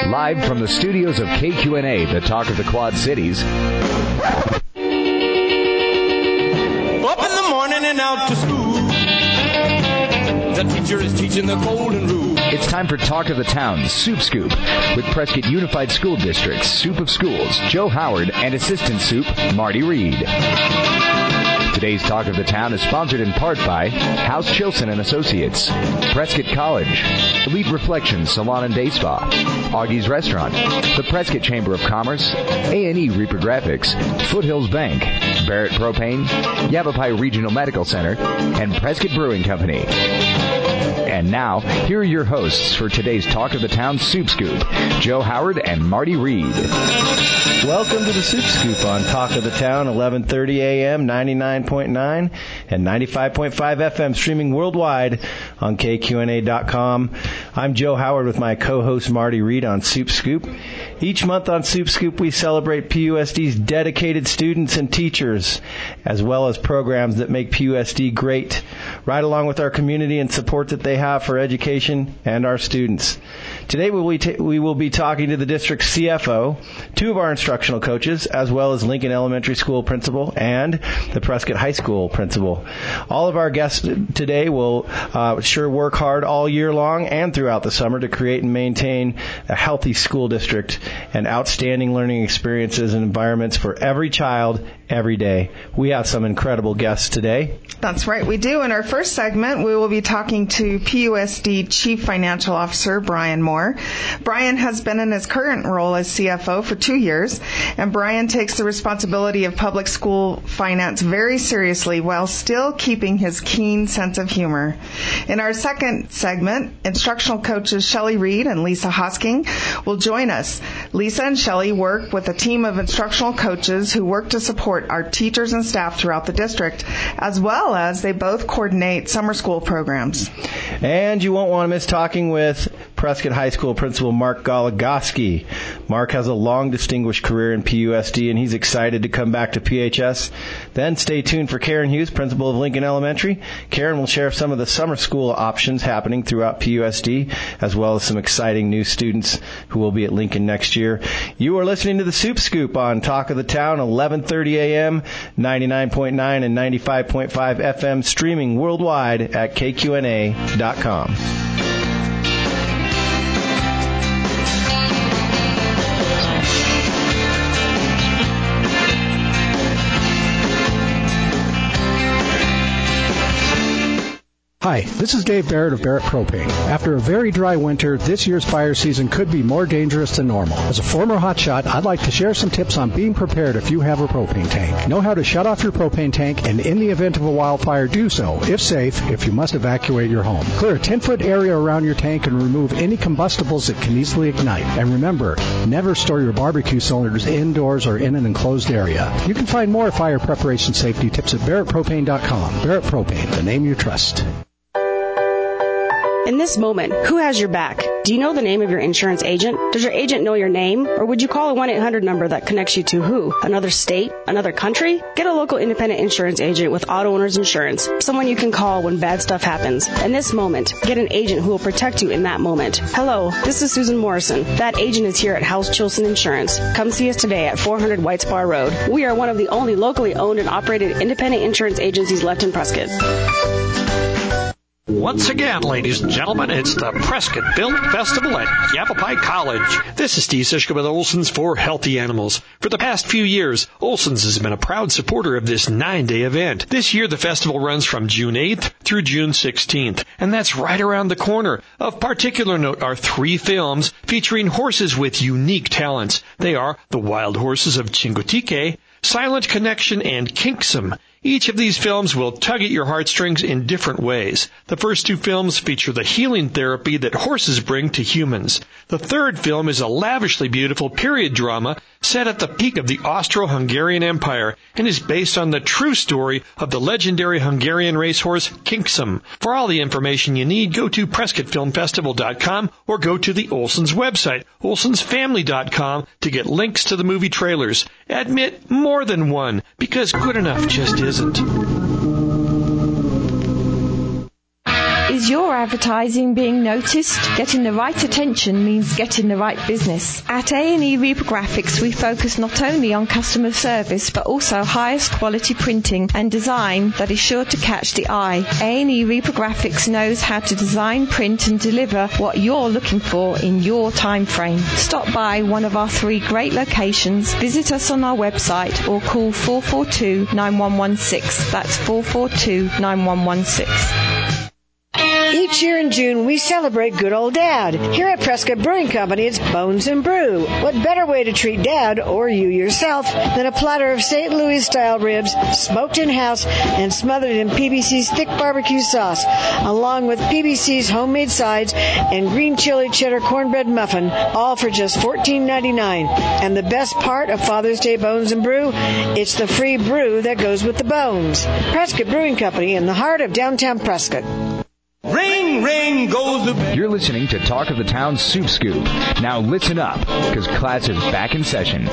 Live from the studios of KQNA, the talk of the Quad Cities. Up in the morning and out to school. The teacher is teaching the golden rule. It's time for Talk of the Town, Soup Scoop, with Prescott Unified School District's Soup of Schools, Joe Howard, and Assistant Soup, Marty Reed. Today's Talk of the Town is sponsored in part by House Chilson and Associates, Prescott College, Elite Reflections Salon and Day Spa, Augie's Restaurant, the Prescott Chamber of Commerce, A&E Reaper Graphics, Foothills Bank, Barrett Propane, Yavapai Regional Medical Center, and Prescott Brewing Company. And now, here are your hosts for today's Talk of the Town Soup Scoop, Joe Howard and Marty Reed. Welcome to the Soup Scoop on Talk of the Town, 11:30 a.m., 99.9 and 95.5 FM, streaming worldwide on KQNA.com. I'm Joe Howard with my co-host Marty Reed on Soup Scoop. Each month on Soup Scoop, we celebrate PUSD's dedicated students and teachers, as well as programs that make PUSD great, right along with our community and support that they have for education and our students. Today we will be talking to the district's CFO, two of our instructional coaches, as well as Lincoln Elementary School principal and the Prescott High School principal. All of our guests today will sure work hard all year long and throughout the summer to create and maintain a healthy school district and outstanding learning experiences and environments for every child every day. We have some incredible guests today. That's right, we do. In our first segment, we will be talking to PUSD Chief Financial Officer Brian Moore. Brian has been in his current role as CFO for 2 years, and Brian takes the responsibility of public school finance very seriously while still keeping his keen sense of humor. In our second segment, instructional coaches Shelley Reed and Lisa Hosking will join us. Lisa and Shelley work with a team of instructional coaches who work to support our teachers and staff throughout the district, as well as they both coordinate summer school programs. And you won't want to miss talking with Prescott High School Principal Mark Goligoski. Mark has a long, distinguished career in PUSD, and he's excited to come back to PHS. Then stay tuned for Karen Hughes, Principal of Lincoln Elementary. Karen will share some of the summer school options happening throughout PUSD, as well as some exciting new students who will be at Lincoln next year. You are listening to the Soup Scoop on Talk of the Town, 11:30 a.m., 99.9 and 95.5 FM, streaming worldwide at KQNA.com. Hi, this is Dave Barrett of Barrett Propane. After a very dry winter, this year's fire season could be more dangerous than normal. As a former hotshot, I'd like to share some tips on being prepared if you have a propane tank. Know how to shut off your propane tank, and in the event of a wildfire, do so, if safe, if you must evacuate your home. Clear a 10-foot area around your tank and remove any combustibles that can easily ignite. And remember, never store your barbecue cylinders indoors or in an enclosed area. You can find more fire preparation safety tips at BarrettPropane.com. Barrett Propane, the name you trust. In this moment, who has your back? Do you know the name of your insurance agent? Does your agent know your name? Or would you call a 1-800 number that connects you to who? Another state? Another country? Get a local independent insurance agent with Auto Owners Insurance. Someone you can call when bad stuff happens. In this moment, get an agent who will protect you in that moment. Hello, this is Susan Morrison. That agent is here at House Chilson Insurance. Come see us today at 400 White Spar Road. We are one of the only locally owned and operated independent insurance agencies left in Prescott. Once again, ladies and gentlemen, it's the Prescott Film Festival at Yavapai College. This is Steve Sischke with Olson's for Healthy Animals. For the past few years, Olson's has been a proud supporter of this 9-day event. This year, the festival runs from June 8th through June 16th, and that's right around the corner. Of particular note are 3 films featuring horses with unique talents. They are The Wild Horses of Chincoteague, Silent Connection, and Kinksome. Each of these films will tug at your heartstrings in different ways. The first 2 films feature the healing therapy that horses bring to humans. The third film is a lavishly beautiful period drama set at the peak of the Austro-Hungarian Empire and is based on the true story of the legendary Hungarian racehorse Kinksome. For all the information you need, go to PrescottFilmFestival.com or go to the Olson's website, olsonsfamily.com, to get links to the movie trailers. Admit more than one, because good enough just isn't. Is your advertising being noticed? Getting the right attention means getting the right business. At A&E Reprographics, we focus not only on customer service, but also highest quality printing and design that is sure to catch the eye. A&E Reprographics knows how to design, print, and deliver what you're looking for in your time frame. Stop by one of our 3 great locations, visit us on our website, or call 442-9116. That's 442-9116. Each year in June, we celebrate good old Dad. Here at Prescott Brewing Company, it's Bones and Brew. What better way to treat Dad, or you yourself, than a platter of St. Louis-style ribs, smoked in-house and smothered in PBC's thick barbecue sauce, along with PBC's homemade sides and green chili cheddar cornbread muffin, all for just $14.99. And the best part of Father's Day Bones and Brew, it's the free brew that goes with the bones. Prescott Brewing Company in the heart of downtown Prescott. Ring, ring goes the bell. You're listening to Talk of the Town Soup Scoop. Now listen up, because class is back in session.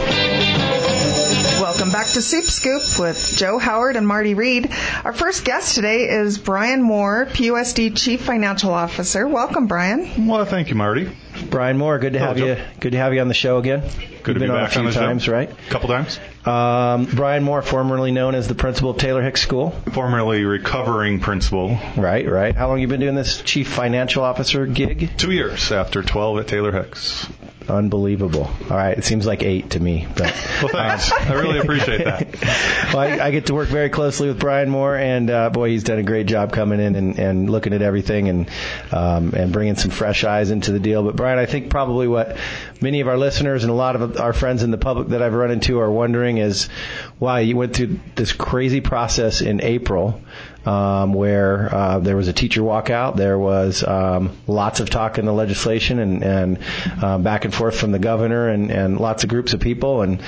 Welcome back to Soup Scoop with Joe Howard and Marty Reed. Our first guest today is Brian Moore, PUSD Chief Financial Officer. Welcome, Brian. Well, thank you, Marty. Brian Moore, good to have you. Good to have you on the show again. Good to be back on the show. Times, right? A couple times. Brian Moore, formerly known as the principal of Taylor Hicks School. Formerly recovering principal. Right. How long have you been doing this Chief Financial Officer gig? 2 years after 12 at Taylor Hicks. Unbelievable. All right, it seems like 8 to me. But, well, thanks. I really appreciate that. Well, I get to work very closely with Brian Moore, and boy, he's done a great job coming in and looking at everything and bringing some fresh eyes into the deal. But Brian, I think probably what many of our listeners and a lot of our friends in the public that I've run into are wondering is, wow, you went through this crazy process in April where there was a teacher walkout. There was lots of talk in the legislation and back and forth from the governor and lots of groups of people. And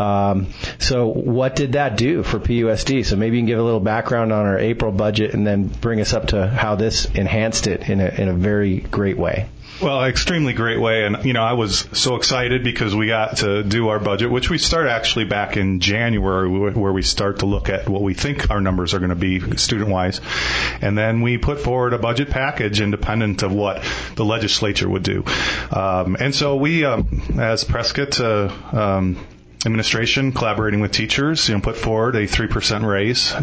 so what did that do for PUSD? So maybe you can give a little background on our April budget and then bring us up to how this enhanced it in a very great way. Well, extremely great way. And, I was so excited because we got to do our budget, which we start actually back in January, where we start to look at what we think our numbers are going to be student-wise. And then we put forward a budget package independent of what the legislature would do. And so we, as Prescott administration, collaborating with teachers, put forward a 3% raise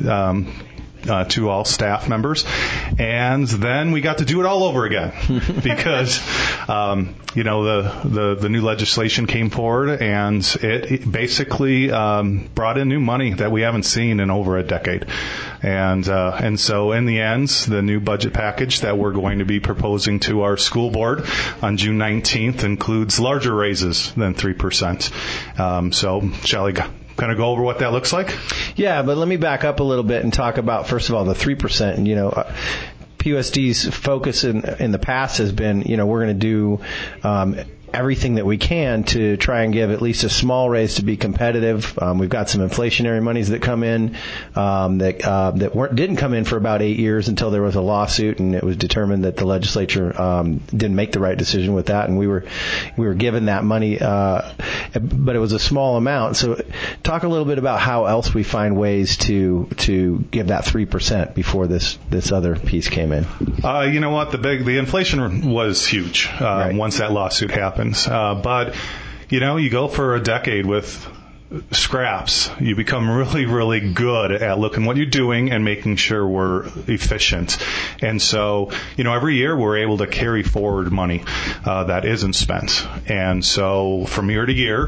to all staff members. And then we got to do it all over again because, the new legislation came forward and it basically brought in new money that we haven't seen in over a decade. And so in the end, the new budget package that we're going to be proposing to our school board on June 19th includes larger raises than 3%. So shall we kind of go over what that looks like? Yeah, but let me back up a little bit and talk about, first of all, the 3%. And, PUSD's focus in the past has been, we're going to do everything that we can to try and give at least a small raise to be competitive. We've got some inflationary monies that come in that didn't come in for about 8 years until there was a lawsuit, and it was determined that the legislature didn't make the right decision with that, and we were given that money, but it was a small amount. So talk a little bit about how else we find ways to give that 3% before this other piece came in. You know what? The inflation was huge once that lawsuit happened. But, you go for a decade with scraps. You become really, really good at looking what you're doing and making sure we're efficient. And so, every year we're able to carry forward money that isn't spent. And so from year to year,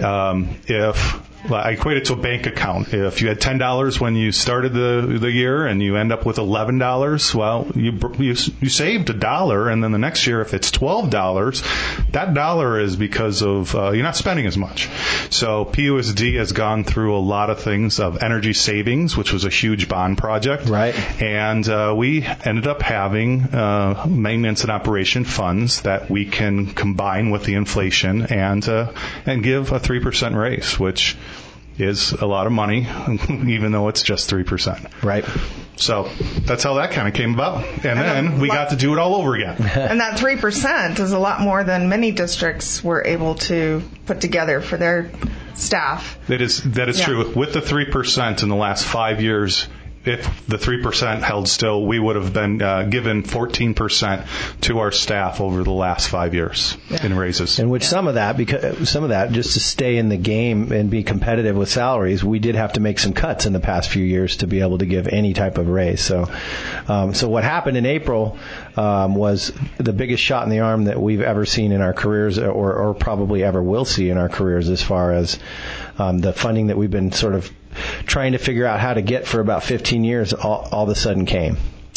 I equate it to a bank account. If you had $10 when you started the year and you end up with $11, well, you saved $1, and then the next year, if it's $12, that dollar is because of you're not spending as much. So PUSD has gone through a lot of things of energy savings, which was a huge bond project. Right. And we ended up having maintenance and operation funds that we can combine with the inflation and give a 3% raise, which is a lot of money, even though it's just 3%. Right. So that's how that kind of came about. And then we got to do it all over again. And that 3% is a lot more than many districts were able to put together for their staff. That is true. With the 3% in the last 5 years, if the 3% held still, we would have been given 14% to our staff over the last 5 years in raises. And which some of that, just to stay in the game and be competitive with salaries, we did have to make some cuts in the past few years to be able to give any type of raise. So what happened in April was the biggest shot in the arm that we've ever seen in our careers, or probably ever will see in our careers, as far as the funding that we've been sort of trying to figure out how to get for about 15 years all of a sudden came.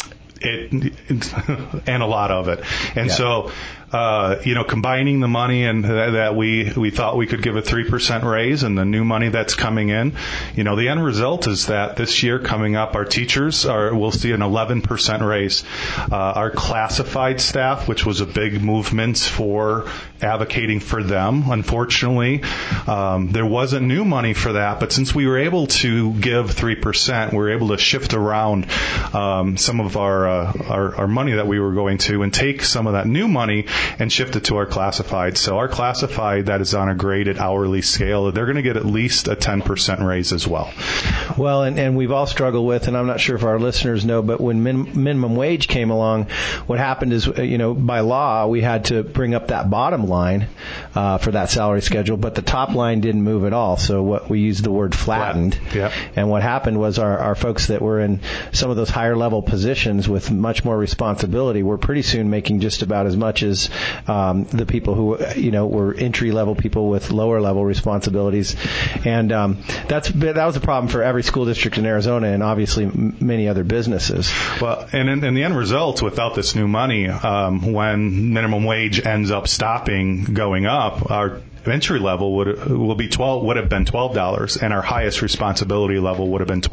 And a lot of it. And so, combining the money and that we thought we could give a 3% raise and the new money that's coming in, the end result is that this year coming up, our teachers will see an 11% raise. Our classified staff, which was a big movement for advocating for them, unfortunately, there wasn't new money for that. But since we were able to give 3%, we were able to shift around some of our money that we were going to and take some of that new money and shift it to our classified. So our classified that is on a graded hourly scale, they're going to get at least a 10% raise as well. Well, and we've all struggled with, and I'm not sure if our listeners know, but when minimum wage came along, what happened is, by law, we had to bring up that bottom line for that salary schedule, but the top line didn't move at all. So what we used the word flattened. Yep. And what happened was our folks that were in some of those higher level positions with much more responsibility were pretty soon making just about as much as the people who were entry level people with lower level responsibilities, and that was a problem for every school district in Arizona, and obviously many other businesses. Well, and in the end result, without this new money, when minimum wage ends up stopping going up, our entry level would have been $12, and our highest responsibility level would have been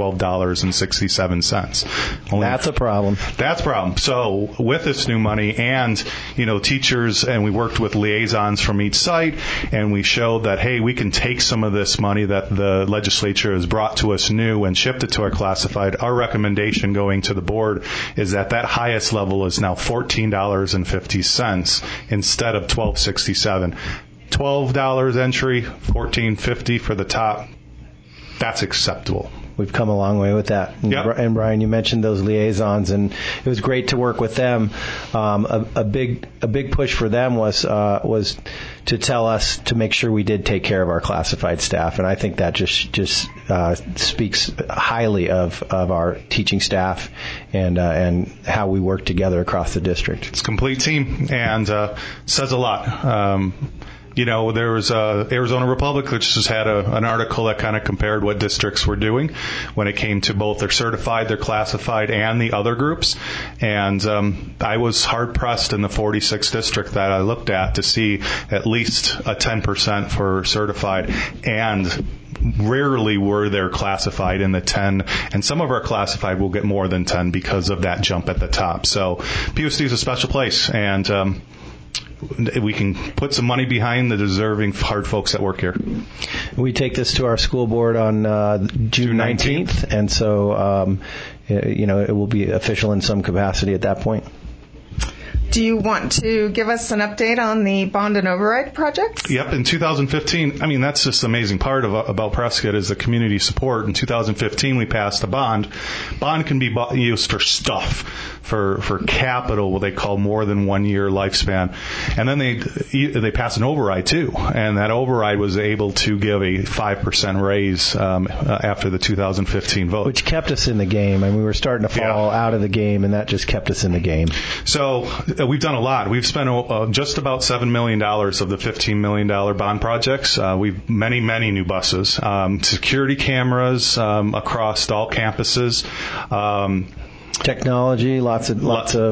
$12.67. That's a problem. That's a problem. So with this new money and teachers, and we worked with liaisons from each site, and we showed that, hey, we can take some of this money that the legislature has brought to us new and shift it to our classified. Our recommendation going to the board is that highest level is now $14.50 instead of $12.67. $12 entry, $14.50 for the top. That's acceptable. We've come a long way with that. Yep. And Brian, you mentioned those liaisons, and it was great to work with them. A big push for them was to tell us to make sure we did take care of our classified staff, and I think that just speaks highly of our teaching staff and how we work together across the district. It's a complete team and says a lot. There was Arizona Republic, which just had an article that kind of compared what districts were doing when it came to both their certified, their classified, and the other groups. And I was hard-pressed in the 46th district that I looked at to see at least a 10% for certified, and rarely were there classified in the 10, and some of our classified will get more than 10 because of that jump at the top. So PUSD is a special place, and we can put some money behind the deserving hard folks that work here. We take this to our school board on June 19th, and so it will be official in some capacity at that point. Do you want to give us an update on the bond and override project? Yep. In 2015, that's just the amazing part about Prescott is the community support. In 2015, we passed a bond. Bond can be used for stuff, for capital, what they call more than 1 year lifespan. And then they passed an override too, and that override was able to give a 5% raise after the 2015 vote, which kept us in the game. And we were starting to fall out of the game, and that just kept us in the game. So we've done a lot. We've spent just about $7 million of the $15 million bond projects. We've many new buses, security cameras across all campuses. Technology, lots of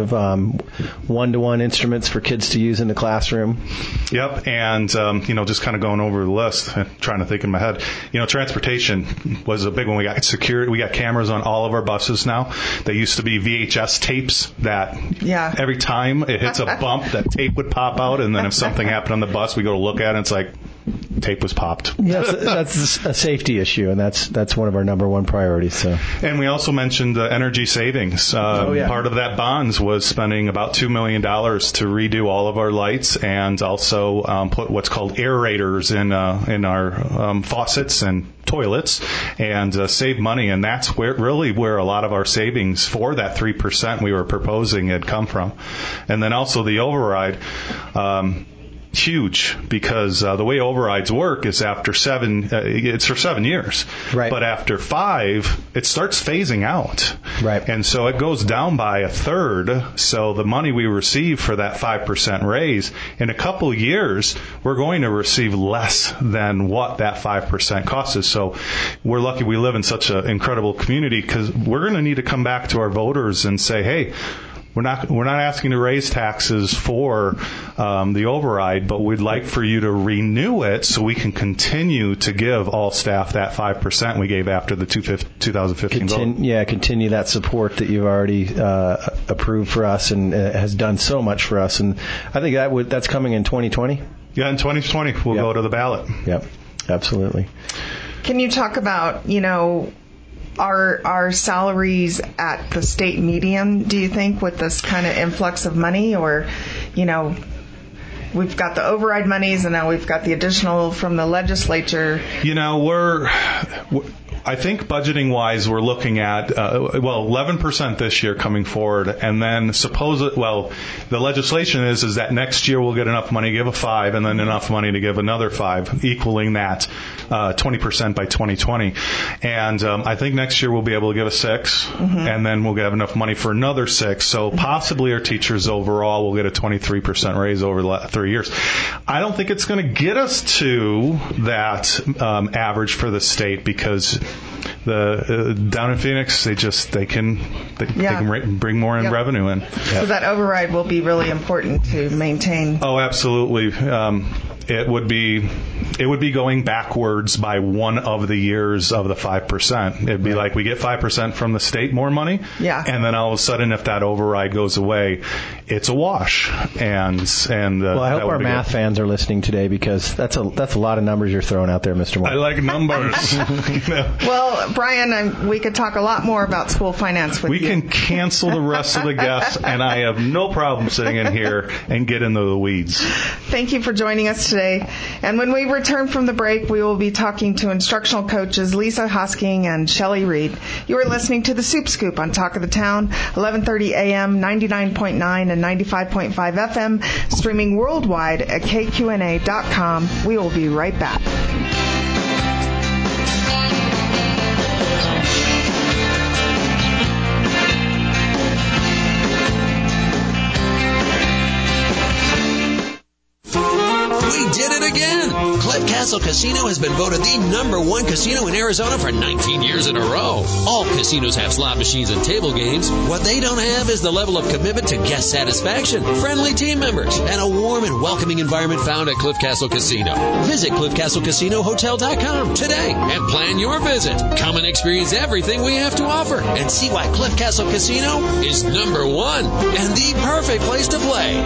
one-to-one instruments for kids to use in the classroom. Yep, and just kind of going over the list, trying to think in my head. Transportation was a big one. We got security. We got cameras on all of our buses now. They used to be VHS tapes that every time it hits a bump, that tape would pop out, and then if something happened on the bus, we go to look at it, and it's like tape was popped. Yes, that's a safety issue, and that's one of our number one priorities. So, and we also mentioned energy savings. Part of that bonds was spending about $2 million to redo all of our lights, and also put what's called aerators in our faucets and toilets and save money. And that's where a lot of our savings for that 3% we were proposing had come from. And then also the override. Huge, because the way overrides work is after it's for 7 years. Right. But after 5, it starts phasing out. Right. And so it goes down by a third. So the money we receive for that 5% raise, in a couple years, we're going to receive less than what that 5% costs us. So we're lucky we live in such an incredible community, because we're going to need to come back to our voters and say, hey, we're not asking to raise taxes for the override, but we'd like for you to renew it so we can continue to give all staff that 5% we gave after the 2015 vote. Yeah, continue that support that you've already approved for us and has done so much for us. And I think that's coming in 2020. Yeah, in 2020 we'll go to the ballot. Yep, absolutely. Can you talk about, Are salaries at the state median, do you think, with this kind of influx of money? Or, we've got the override monies and now we've got the additional from the legislature. I think budgeting-wise, we're looking at, 11% this year coming forward, and then the legislation is that next year we'll get enough money to give a 5, and then enough money to give another 5, equaling that 20% by 2020. And I think next year we'll be able to give a 6, and then we'll have enough money for another 6. So possibly our teachers overall will get a 23% raise over the 3 years. I don't think it's going to get us to that average for the state, because the down in Phoenix, they can bring more in revenue in. So that override will be really important to maintain. Oh, absolutely. It would be going backwards by one of the years of the 5%. It'd be like we get 5% from the state more money, and then all of a sudden, if that override goes away, it's a wash. And I hope our math fans are listening today, because that's a lot of numbers you're throwing out there, Mr. Moore. I like numbers. Well, Brian, we could talk a lot more about school finance with you. We can cancel the rest of the guests, and I have no problem sitting in here and get into the weeds. Thank you for joining us today. And when we return from the break, we will be talking to instructional coaches Lisa Hosking and Shelley Reed. You are listening to the Soup Scoop on Talk of the Town, 1130 AM, 99.9 and 95.5 FM, streaming worldwide at kqna.com. We will be right back. We did it again! Cliff Castle Casino has been voted the #1 casino in Arizona for 19 years in a row. All casinos have slot machines and table games. What they don't have is the level of commitment to guest satisfaction, friendly team members, and a warm and welcoming environment found at Cliff Castle Casino. Visit CliffCastleCasinoHotel.com today and plan your visit. Come and experience everything we have to offer and see why Cliff Castle Casino is #1 and the perfect place to play.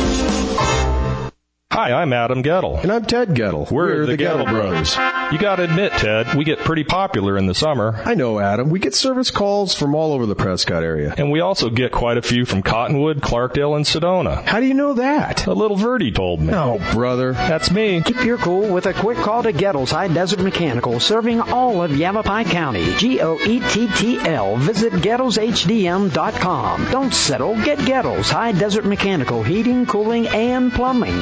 Hi, I'm Adam Gettle. And I'm Ted Gettle. We're the Gettle Brothers. You gotta admit, Ted, we get pretty popular in the summer. I know, Adam. We get service calls from all over the Prescott area. And we also get quite a few from Cottonwood, Clarkdale, and Sedona. How do you know that? A little Verdi told me. Oh, brother. That's me. Keep your cool with a quick call to Gettle's High Desert Mechanical, serving all of Yavapai County. GOETTL. Visit Gettle'sHDM.com. Don't settle. Get Gettle's High Desert Mechanical, heating, cooling, and plumbing.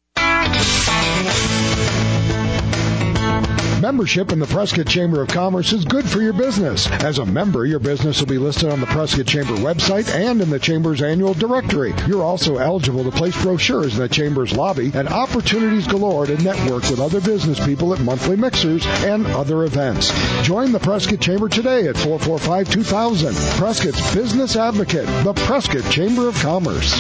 Membership in the Prescott Chamber of Commerce is good for your business. As a member, your business will be listed on the Prescott Chamber website and in the Chamber's annual directory. You're also eligible to place brochures in the Chamber's lobby and opportunities galore to network with other business people at monthly mixers and other events. Join the Prescott Chamber today at 445-2000. Prescott's Business Advocate, the Prescott Chamber of Commerce.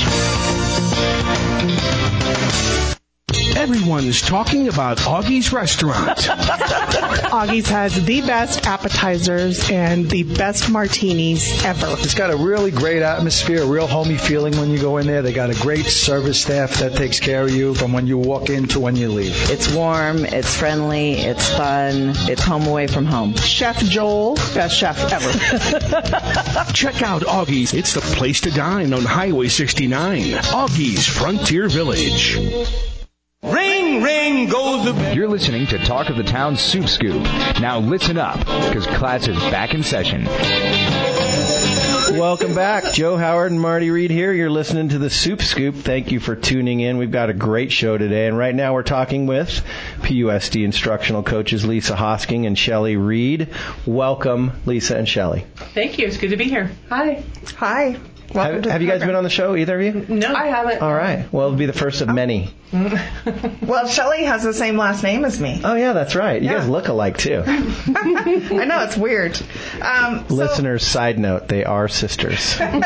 Everyone is talking about Augie's Restaurant. Augie's has the best appetizers and the best martinis ever. It's got a really great atmosphere, a real homey feeling when you go in there. They got a great service staff that takes care of you from when you walk in to when you leave. It's warm, it's friendly, it's fun, it's home away from home. Chef Joel, best chef ever. Check out Augie's. It's the place to dine on Highway 69. Augie's Frontier Village. Ring, ring goes the bed. You're listening to Talk of the Town Soup Scoop. Now listen up, because class is back in session. Welcome back. Joe Howard and Marty Reed here. You're listening to the Soup Scoop. Thank you for tuning in. We've got a great show today. And right now we're talking with PUSD instructional coaches Lisa Hosking and Shelley Reed. Welcome, Lisa and Shelley. Thank you. It's good to be here. Hi. Hi. Have you guys been on the show, either of you? No, I haven't. All right. Well, it'll be the first of many. Well, Shelley has the same last name as me. Oh, yeah, that's right. You guys look alike, too. I know, it's weird. Listeners, side note, they are sisters.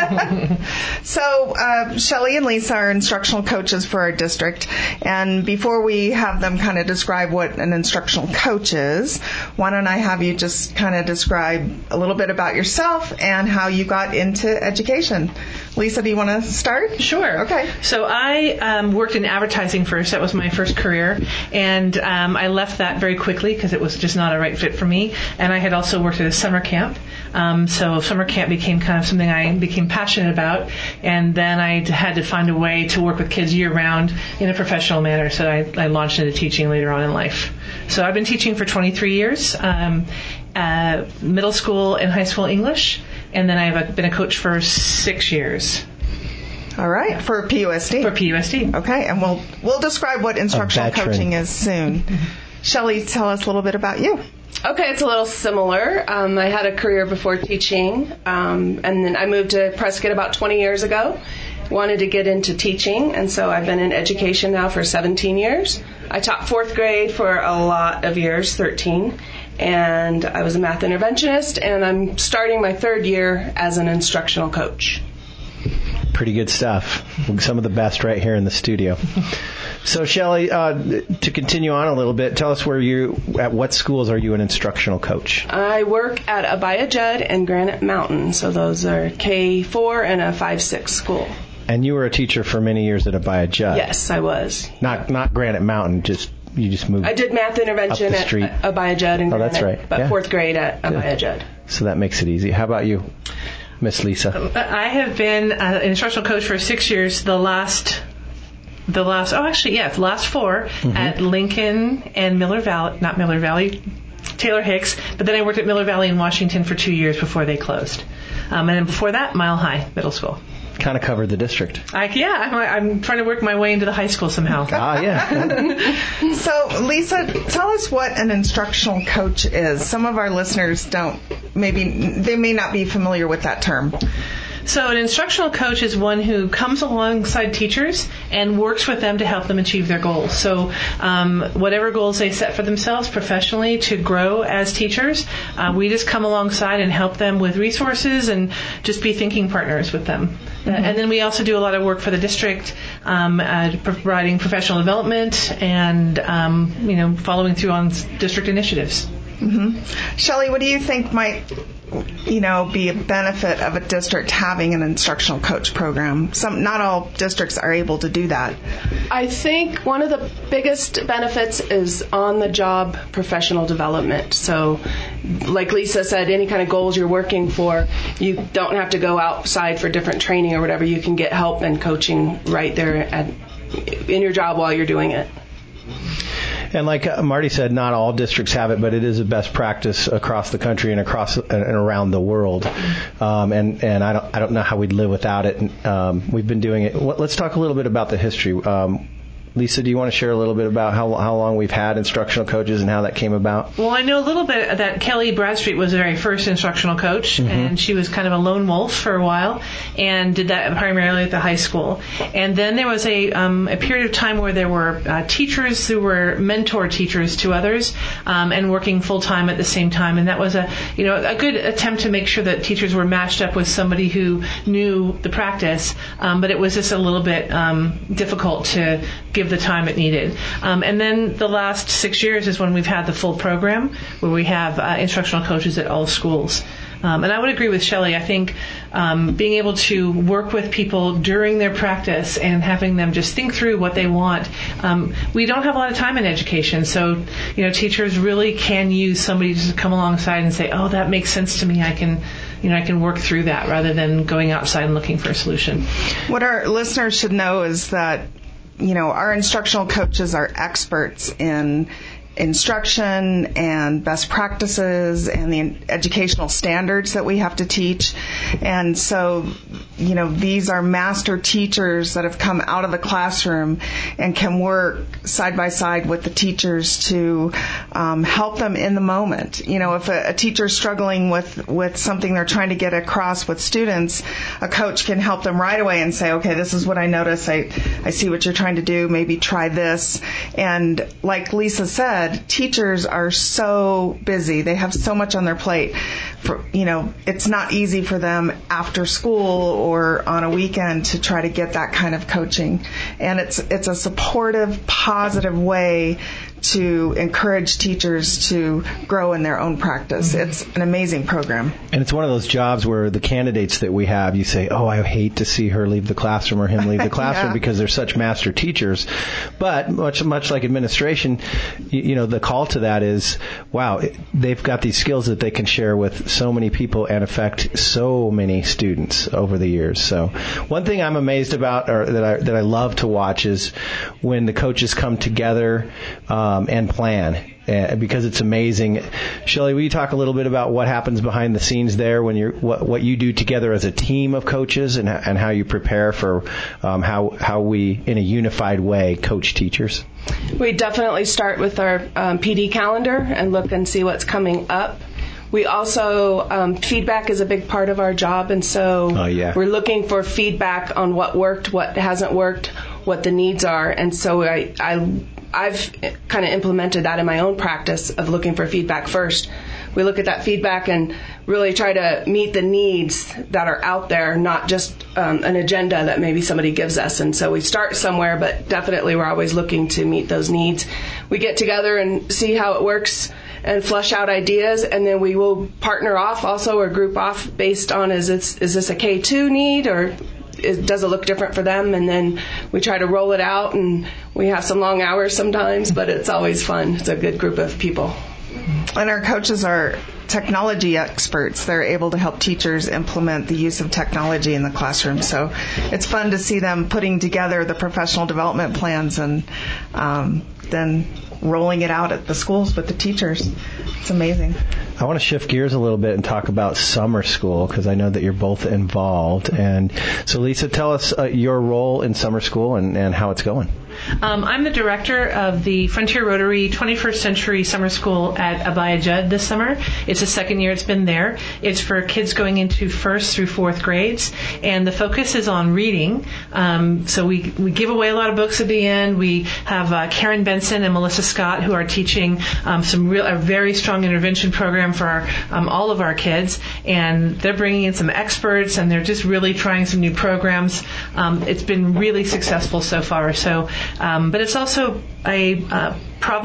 So, Shelley and Lisa are instructional coaches for our district. And before we have them kind of describe what an instructional coach is, why don't I have you just kind of describe a little bit about yourself and how you got into education. Lisa, do you want to start? Sure. Okay. So I worked in advertising first. That was my first career. And I left that very quickly because it was just not a right fit for me. And I had also worked at a summer camp. So summer camp became kind of something I became passionate about. And then I had to find a way to work with kids year-round in a professional manner. So I launched into teaching later on in life. So I've been teaching for 23 years, middle school and high school English. And then I've been a coach for 6 years. All right, for PUSD. For PUSD. Okay, and we'll describe what instructional coaching is soon. Shelley, tell us a little bit about you. Okay, it's a little similar. I had a career before teaching, and then I moved to Prescott about 20 years ago. Wanted to get into teaching, and so I've been in education now for 17 years. I taught fourth grade for a lot of years, 13. And I was a math interventionist, and I'm starting my third year as an instructional coach. Pretty good stuff. Some of the best right here in the studio. So, Shelley, to continue on a little bit, tell us at what schools are you an instructional coach? I work at Abaya Judd and Granite Mountain, so those are K4 and a 5-6 school. And you were a teacher for many years at Abaya Judd. Yes, I was. Not Granite Mountain, you just moved. I did math intervention at Abaya Judd and Granite, that's right. But fourth grade at Abaya Judd. So that makes it easy. How about you, Miss Lisa? I have been an instructional coach for 6 years. The last 4 at Lincoln and Taylor Hicks. But then I worked at Miller Valley in Washington for 2 years before they closed. And then before that, Mile High Middle School. Kind of covered the district. I'm trying to work my way into the high school somehow. Yeah. So, Lisa, tell us what an instructional coach is. Some of our listeners they may not be familiar with that term. So an instructional coach is one who comes alongside teachers and works with them to help them achieve their goals. So whatever goals they set for themselves professionally to grow as teachers, we just come alongside and help them with resources and just be thinking partners with them. Mm-hmm. And then we also do a lot of work for the district, providing professional development and following through on district initiatives. Mm-hmm. Shelley, what do you think might be a benefit of a district having an instructional coach program? Not all districts are able to do that. I think one of the biggest benefits is on-the-job professional development. So, like Lisa said, any kind of goals you're working for, you don't have to go outside for different training or whatever. You can get help and coaching right there in your job while you're doing it. And like Marty said, not all districts have it, but it is a best practice across the country and around the world. And I don't know how we'd live without it. We've been doing it. Let's talk a little bit about the history. Lisa, do you want to share a little bit about how long we've had instructional coaches and how that came about? Well, I know a little bit that Kelly Bradstreet was the very first instructional coach, mm-hmm. and she was kind of a lone wolf for a while and did that primarily at the high school. And then there was a period of time where there were teachers who were mentor teachers to others and working full-time at the same time. And that was a good attempt to make sure that teachers were matched up with somebody who knew the practice, but it was just a little bit difficult to give the time it needed. And then the last 6 years is when we've had the full program where we have instructional coaches at all schools. And I would agree with Shelley. I think being able to work with people during their practice and having them just think through what they want. We don't have a lot of time in education, so teachers really can use somebody to come alongside and say, "Oh, that makes sense to me. I can work through that," rather than going outside and looking for a solution. What our listeners should know is that our instructional coaches are experts in instruction and best practices and the educational standards that we have to teach. And so, these are master teachers that have come out of the classroom and can work side by side with the teachers to help them in the moment. If a teacher's struggling with something they're trying to get across with students, a coach can help them right away and say, okay, this is what I notice. I see what you're trying to do. Maybe try this. And like Lisa said, teachers are so busy. They have so much on their plate. It's not easy for them after school or on a weekend to try to get that kind of coaching. And it's a supportive, positive way to encourage teachers to grow in their own practice. It's an amazing program. And it's one of those jobs where the candidates that we have, you say, oh, I hate to see her leave the classroom or him leave the classroom because they're such master teachers. But much like administration, the call to that is, wow, they've got these skills that they can share with so many people and affect so many students over the years. So one thing I'm amazed about, or that I love to watch, is when the coaches come together and plan, because it's amazing. Shelley, will you talk a little bit about what happens behind the scenes there when what you do together as a team of coaches and how you prepare for how we, in a unified way, coach teachers? We definitely start with our PD calendar and look and see what's coming up. We also, feedback is a big part of our job, and so we're looking for feedback on what worked, what hasn't worked, what the needs are, and so I've kind of implemented that in my own practice of looking for feedback first. We look at that feedback and really try to meet the needs that are out there, not just an agenda that maybe somebody gives us. And so we start somewhere, but definitely we're always looking to meet those needs. We get together and see how it works and flush out ideas, and then we will partner off also or group off based on is this a K2 need or does it look different for them? And then we try to roll it out, and we have some long hours sometimes, but it's always fun. It's a good group of people. And our coaches are technology experts. They're able to help teachers implement the use of technology in the classroom. So it's fun to see them putting together the professional development plans and then rolling it out at the schools with the teachers. It's amazing. I want to shift gears a little bit and talk about summer school, because I know that you're both involved. And so, Lisa, tell us your role in summer school and how it's going. I'm the director of the Frontier Rotary 21st Century Summer School at Abaya Judd this summer. It's the second year it's been there. It's for kids going into 1st through 4th grades, and the focus is on reading. So we give away a lot of books at the end. We have Karen Benson and Melissa Scott who are teaching a very strong intervention program for all of our kids, and they're bringing in some experts, and they're just really trying some new programs. It's been really successful so far. So. But it's also a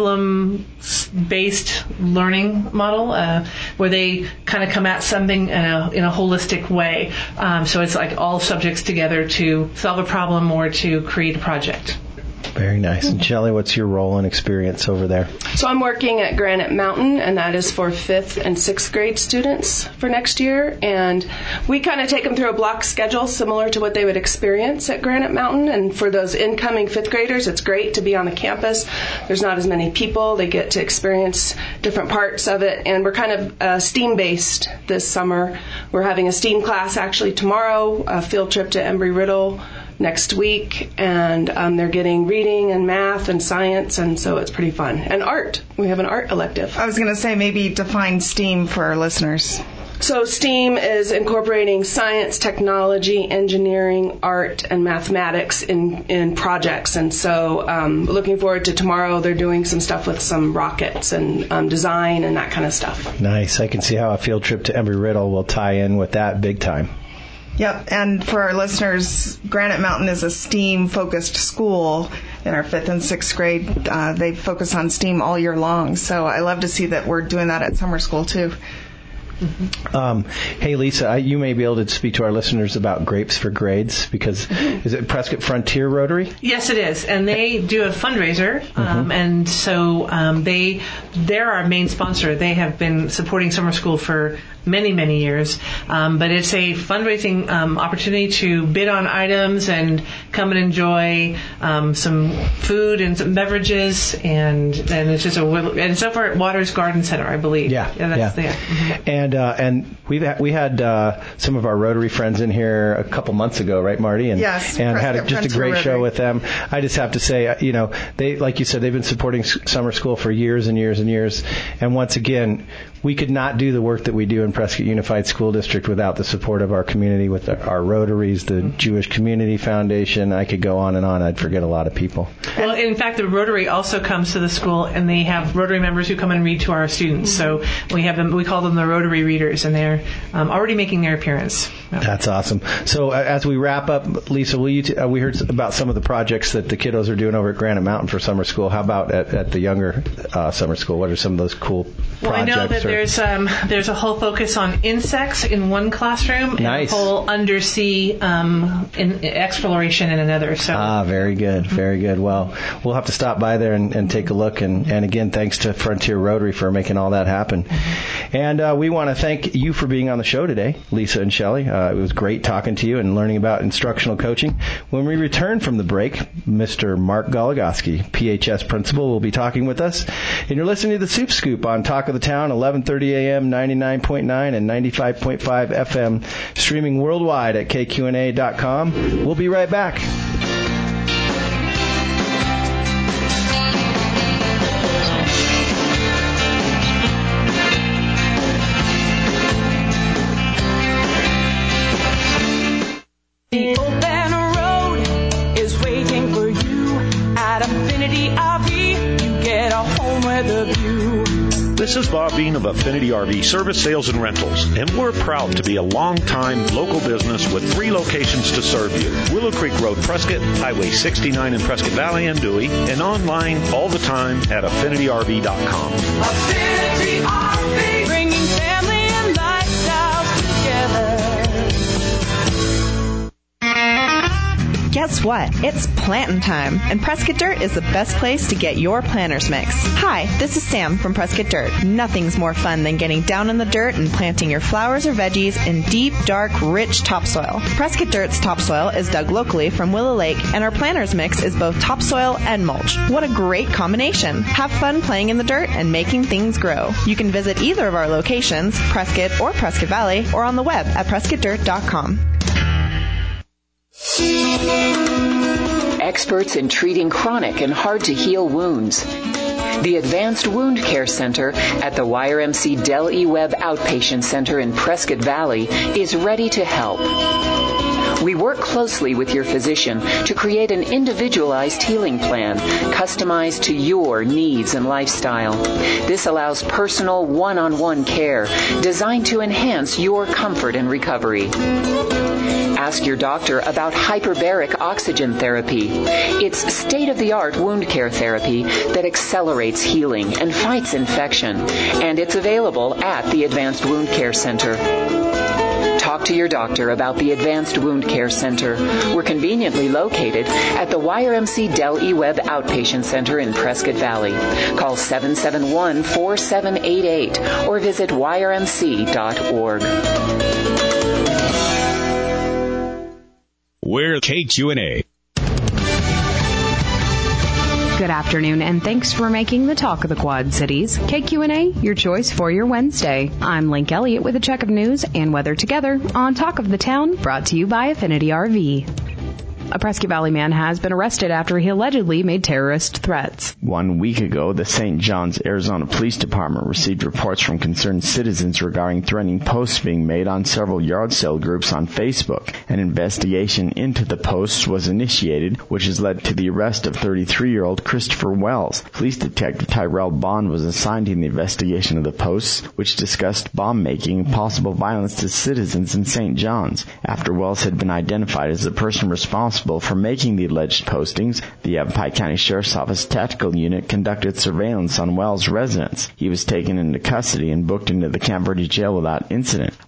problem-based learning model where they kind of come at something in a holistic way. So it's like all subjects together to solve a problem or to create a project. Very nice. And Shelley, what's your role and experience over there? So I'm working at Granite Mountain, and that is for 5th and 6th grade students for next year. And we kind of take them through a block schedule similar to what they would experience at Granite Mountain. And for those incoming 5th graders, it's great to be on the campus. There's not as many people. They get to experience different parts of it. And we're kind of STEAM-based this summer. We're having a STEAM class actually tomorrow, a field trip to Embry-Riddle next week, and they're getting reading and math and science, and so it's pretty fun. And art. We have an art elective. I was going to say maybe define STEAM for our listeners. So STEAM is incorporating science, technology, engineering, art, and mathematics in projects. And so looking forward to tomorrow. They're doing some stuff with some rockets and design and that kind of stuff. Nice. I can see how a field trip to Embry-Riddle will tie in with that big time. Yep, and for our listeners, Granite Mountain is a STEAM-focused school. In our 5th and 6th grade, they focus on STEAM all year long. So I love to see that we're doing that at summer school, too. Mm-hmm. Hey, Lisa, you may be able to speak to our listeners about Grapes for Grades, because is it Prescott Frontier Rotary? Yes, it is, and they do a fundraiser, and so they're our main sponsor. They have been supporting summer school for many, many years. But it's a fundraising opportunity to bid on items and come and enjoy some food and some beverages, and it's just and it's over at Waters Garden Center, I believe. Yeah. Mm-hmm. And we had some of our Rotary friends in here a couple months ago, right, Marty? And had just a great show with them. I just have to say, they, like you said, they've been supporting summer school for years and years and years. And once again, we could not do the work that we do in Prescott Unified School District without the support of our community, with our Rotaries, the Jewish Community Foundation. I could go on and on. I'd forget a lot of people. Well, in fact, the Rotary also comes to the school, and they have Rotary members who come and read to our students. So we have them. We call them the Rotary Readers, and they're already making their appearance. That's awesome. So as we wrap up, Lisa, will you? We heard about some of the projects that the kiddos are doing over at Granite Mountain for summer school. How about at the younger summer school? What are some of those cool projects? Well, I know that there's a whole focus on insects in one classroom, and a whole undersea exploration in another. So very good, very good. Well, we'll have to stop by there and take a look. And again, thanks to Frontier Rotary for making all that happen. And we want to thank you for being on the show today, Lisa and Shelley. It was great talking to you and learning about instructional coaching. When we return from the break, Mr. Mark Goligoski, PHS principal, will be talking with us. And you're listening to the Soup Scoop on Talk of the Town, 11:30 a.m., 99.9 and 95.5 FM, streaming worldwide at kqna.com. We'll be right back. The open road is waiting for you at Affinity RV. You get a home with a view. This is Bob Bean of Affinity RV Service, Sales, and Rentals, and we're proud to be a long-time local business with 3 locations to serve you. Willow Creek Road, Prescott, Highway 69 in Prescott Valley and Dewey, and online all the time at AffinityRV.com. Affinity RV, bringing family and lifestyles together. Guess what? It's plantin' time, and Prescott Dirt is the best place to get your planters mix. Hi, this is Sam from Prescott Dirt. Nothing's more fun than getting down in the dirt and planting your flowers or veggies in deep, dark, rich topsoil. Prescott Dirt's topsoil is dug locally from Willow Lake, and our planters mix is both topsoil and mulch. What a great combination. Have fun playing in the dirt and making things grow. You can visit either of our locations, Prescott or Prescott Valley, or on the web at PrescottDirt.com. Experts in treating chronic and hard-to-heal wounds. The Advanced Wound Care Center at the YRMC Del E. Webb Outpatient Center in Prescott Valley is ready to help. We work closely with your physician to create an individualized healing plan customized to your needs and lifestyle. This allows personal one-on-one care designed to enhance your comfort and recovery. Ask your doctor about hyperbaric oxygen therapy. It's state-of-the-art wound care therapy that accelerates healing and fights infection, and it's available at the Advanced Wound Care Center. Talk to your doctor about the Advanced Wound Care Center. We're conveniently located at the YRMC Del E. Webb Outpatient Center in Prescott Valley. Call 771-4788 or visit yrmc.org. We're KQNA. Good afternoon, and thanks for making the Talk of the Quad Cities. KQNA, your choice for your Wednesday. I'm Link Elliott with a check of news and weather together on Talk of the Town, brought to you by Affinity RV. A Prescott Valley man has been arrested after he allegedly made terrorist threats. 1 week ago, the St. John's, Arizona Police Department received reports from concerned citizens regarding threatening posts being made on several yard sale groups on Facebook. An investigation into the posts was initiated, which has led to the arrest of 33-year-old Christopher Wells. Police Detective Tyrell Bond was assigned to the investigation of the posts, which discussed bomb-making and possible violence to citizens in St. John's. After Wells had been identified as the person responsible for making the alleged postings, the Yavapai County Sheriff's Office Tactical Unit conducted surveillance on Wells' residence. He was taken into custody and booked into the Camp Verde Jail without incident.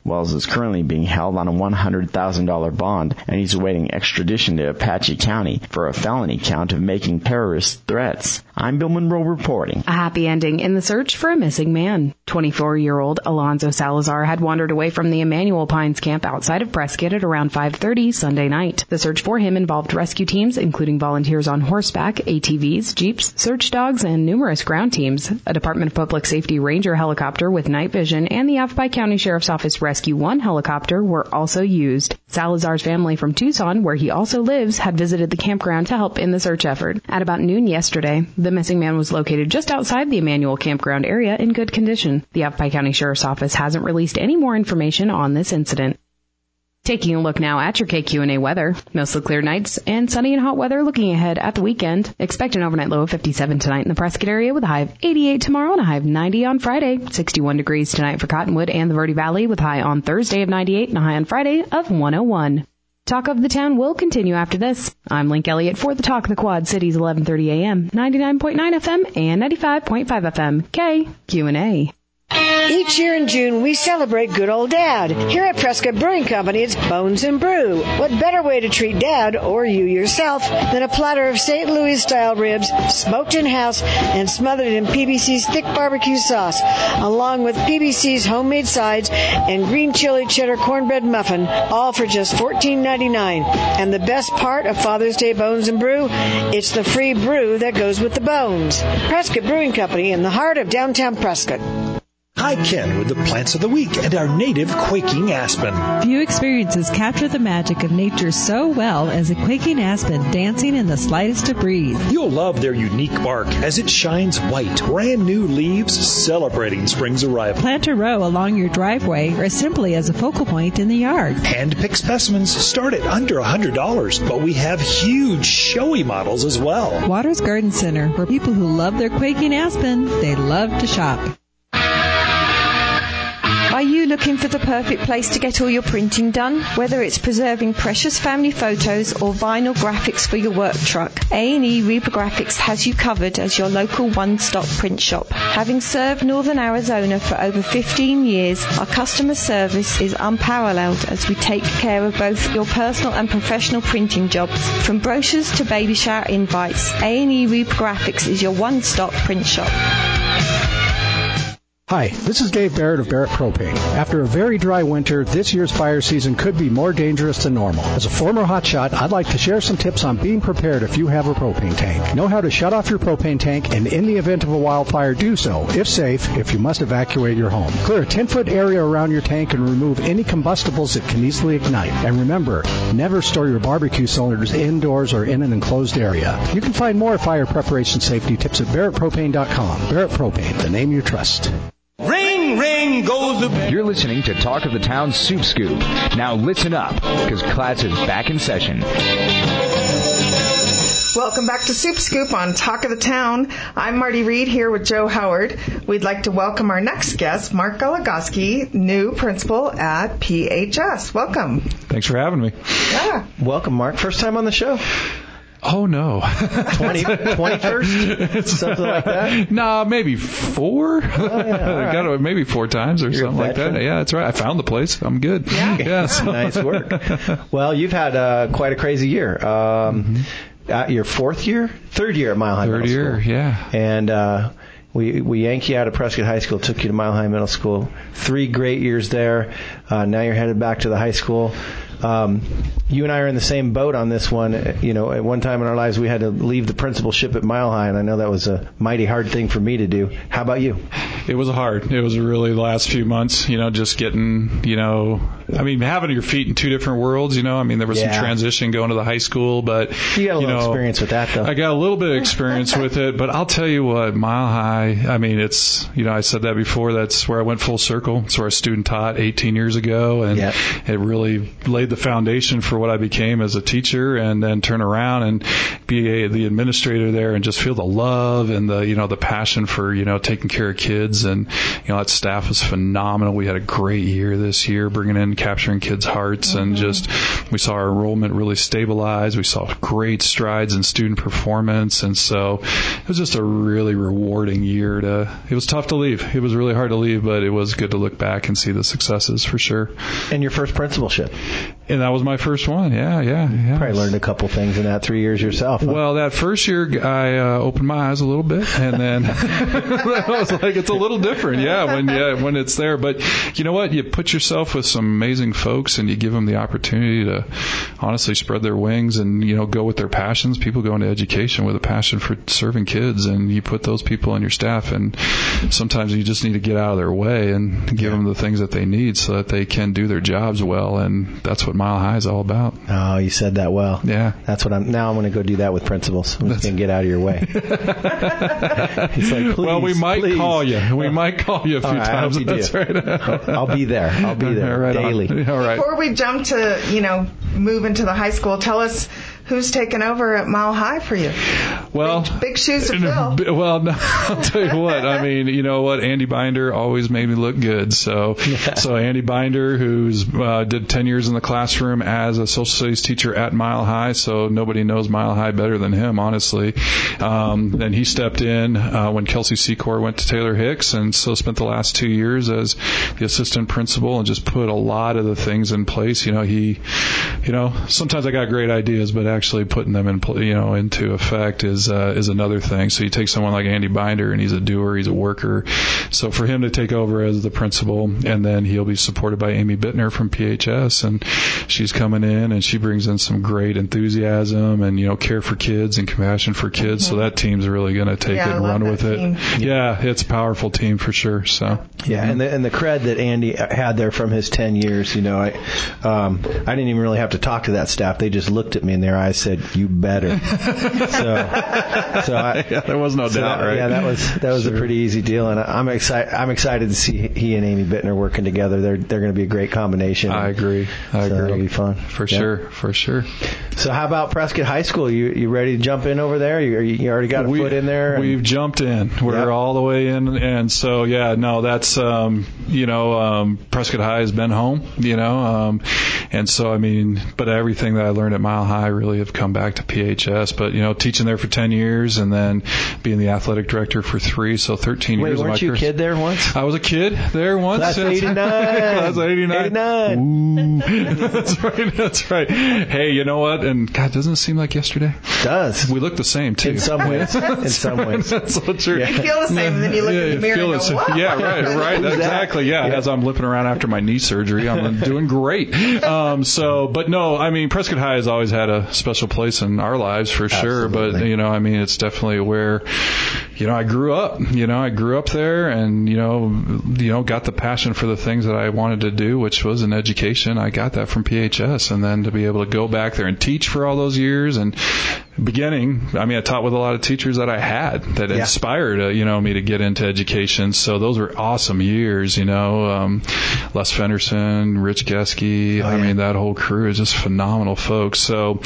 Wells is currently being held on a $100,000 bond, and he's awaiting extradition to Apache County for a felony count of making terrorist threats. I'm Bill Monroe reporting. A happy ending in the search for a missing man. 24-year-old Alonzo Salazar had wandered away from the Emmanuel Pines camp outside of Prescott at around 5:30 Sunday night. The search for him involved rescue teams, including volunteers on horseback, ATVs, jeeps, search dogs, and numerous ground teams. A Department of Public Safety Ranger helicopter with night vision and the Yavapai County Sheriff's Office Rescue 1 helicopter were also used. Salazar's family from Tucson, where he also lives, had visited the campground to help in the search effort. At about noon yesterday, the missing man was located just outside the Emmanuel campground area in good condition. The Yavapai County Sheriff's Office hasn't released any more information on this incident. Taking a look now at your KQNA weather. Mostly clear nights and sunny and hot weather looking ahead at the weekend. Expect an overnight low of 57 tonight in the Prescott area with a high of 88 tomorrow and a high of 90 on Friday. 61 degrees tonight for Cottonwood and the Verde Valley with a high on Thursday of 98 and a high on Friday of 101. Talk of the Town will continue after this. I'm Link Elliott for the Talk of the Quad Cities, 1130 AM, 99.9 FM, and 95.5 FM, KQNA. Each year in June, we celebrate good old Dad. Here at Prescott Brewing Company, it's Bones and Brew. What better way to treat Dad, or you yourself, than a platter of St. Louis-style ribs, smoked in-house and smothered in PBC's thick barbecue sauce, along with PBC's homemade sides and green chili cheddar cornbread muffin, all for just $14.99. And the best part of Father's Day Bones and Brew, it's the free brew that goes with the bones. Prescott Brewing Company in the heart of downtown Prescott. Hi, Ken, with the plants of the week and our native quaking aspen. Few experiences capture the magic of nature so well as a quaking aspen dancing in the slightest of breeze. You'll love their unique bark as it shines white, brand new leaves celebrating spring's arrival. Plant a row along your driveway or simply as a focal point in the yard. Hand-picked specimens start at under $100, but we have huge showy models as well. Waters Garden Center, where people who love their quaking aspen, they love to shop. Are you looking for the perfect place to get all your printing done? Whether it's preserving precious family photos or vinyl graphics for your work truck, A&E Reprographics has you covered as your local one-stop print shop. Having served Northern Arizona for over 15 years, our customer service is unparalleled as we take care of both your personal and professional printing jobs. From brochures to baby shower invites, A&E Reprographics is your one-stop print shop. Hi, this is Dave Barrett of Barrett Propane. After a very dry winter, this year's fire season could be more dangerous than normal. As a former hotshot, I'd like to share some tips on being prepared if you have a propane tank. Know how to shut off your propane tank, and in the event of a wildfire, do so, if safe, if you must evacuate your home. Clear a 10-foot area around your tank and remove any combustibles that can easily ignite. And remember, never store your barbecue cylinders indoors or in an enclosed area. You can find more fire preparation safety tips at BarrettPropane.com. Barrett Propane, the name you trust. Ring, ring goes the bell. You're listening to Talk of the Town Soup Scoop. Now listen up, because class is back in session. Welcome back to Soup Scoop on Talk of the Town. I'm Marty Reed here with Joe Howard. We'd like to welcome our next guest, Mark Goligoski, new principal at PHS. Welcome. Thanks for having me. Yeah. Welcome, Mark. First time on the show? Oh, no. 21st? Something like that? No, maybe 4. Oh, yeah, right. Maybe 4 times or something like that. Yeah, that's right. I found the place. I'm good. Yeah. So. Nice work. Well, you've had quite a crazy year. Your third year at Mile High Middle School. Third year, yeah. And we yanked you out of Prescott High School, took you to Mile High Middle School. 3 great years there. Now you're headed back to the high school. You and I are in the same boat on this one. You know, at one time in our lives, we had to leave the principalship at Mile High, and I know that was a mighty hard thing for me to do. How about you? It was hard. It was really the last few months, just getting, having your feet in 2 different worlds, there was some transition going to the high school, but you got a little experience with that, though. I got a little bit of experience with it, but I'll tell you what, Mile High, it's, I said that before, that's where I went full circle. It's where I student taught 18 years ago, and it really laid the foundation for what I became as a teacher, and then turn around and be the administrator there and just feel the love and the passion for, taking care of kids kids, and that staff was phenomenal. We had a great year this year, bringing in, capturing kids' hearts, and just we saw our enrollment really stabilize. We saw great strides in student performance, and so it was just a really rewarding year. It was tough to leave. It was really hard to leave, but it was good to look back and see the successes for sure. And your first principalship. And that was my first one. Yeah. Probably learned a couple things in that 3 years yourself. Huh? Well, that first year I opened my eyes a little bit, and then I was like, it's a little different. When it's there. But you know what? You put yourself with some amazing folks, and you give them the opportunity to honestly spread their wings and go with their passions. People go into education with a passion for serving kids, and you put those people on your staff, and sometimes you just need to get out of their way and give them the things that they need so that they can do their jobs well, and that's what Mile High is all about. Oh, you said that well. Yeah. That's what I'm going to go do that with principals. I'm just going to get out of your way. He's like, please, well, we might call you. We might call you a few times. That's right. I'll be there. I'll be there right daily. All right. Before we jump to, move into the high school, tell us who's taken over at Mile High for you? Well, big shoes to fill. Well, no, I'll tell you what. I mean, you know what? Andy Binder always made me look good. So Andy Binder, who's did 10 years in the classroom as a social studies teacher at Mile High, so nobody knows Mile High better than him, honestly. Then he stepped in when Kelsey Secor went to Taylor Hicks, and so spent the last 2 years as the assistant principal and just put a lot of the things in place. Sometimes I got great ideas, but actually putting them into effect is another thing. So you take someone like Andy Binder, and he's a doer, he's a worker. So for him to take over as the principal, and then he'll be supported by Amy Bittner from PHS, and she's coming in and she brings in some great enthusiasm and care for kids and compassion for kids. So that team's really going to take it and run with it. Yeah, it's a powerful team for sure. So and the cred that Andy had there from his 10 years, I didn't even really have to talk to that staff. They just looked at me in their eyes, said, "You better." There was no doubt, right? Yeah, that was a pretty easy deal, and I'm excited to see he and Amy Bittner working together. They're going to be a great combination. I agree. It'll be fun for sure. So how about Prescott High School? You ready to jump in over there? You already got a foot in there? We've jumped in. We're all the way in, and so that's Prescott High has been home. And so but everything that I learned at Mile High really have come back to PHS. But teaching there for 10 years and then being the athletic director for 3, so 13 years. Wait, weren't you a kid there once? I was a kid there once. Class 89. Class 89. That's right. Hey, you know what? And God, doesn't it seem like yesterday? It does. We look the same too. In some ways. That's so true. You feel the same, and then you look in the mirror and go, "What?" Yeah, right. Exactly. Yeah. As I'm limping around after my knee surgery, I'm doing great. But no, Prescott High has always had a special place in our lives for sure. Absolutely. But it's definitely where I grew up. I grew up there, and got the passion for the things that I wanted to do, which was in education. I got that from PHS, and then to be able to go back there and teach for all those years and I taught with a lot of teachers that I had that inspired me to get into education. So those were awesome years. Les Fenderson, Rich Geske. That whole crew is just phenomenal folks. So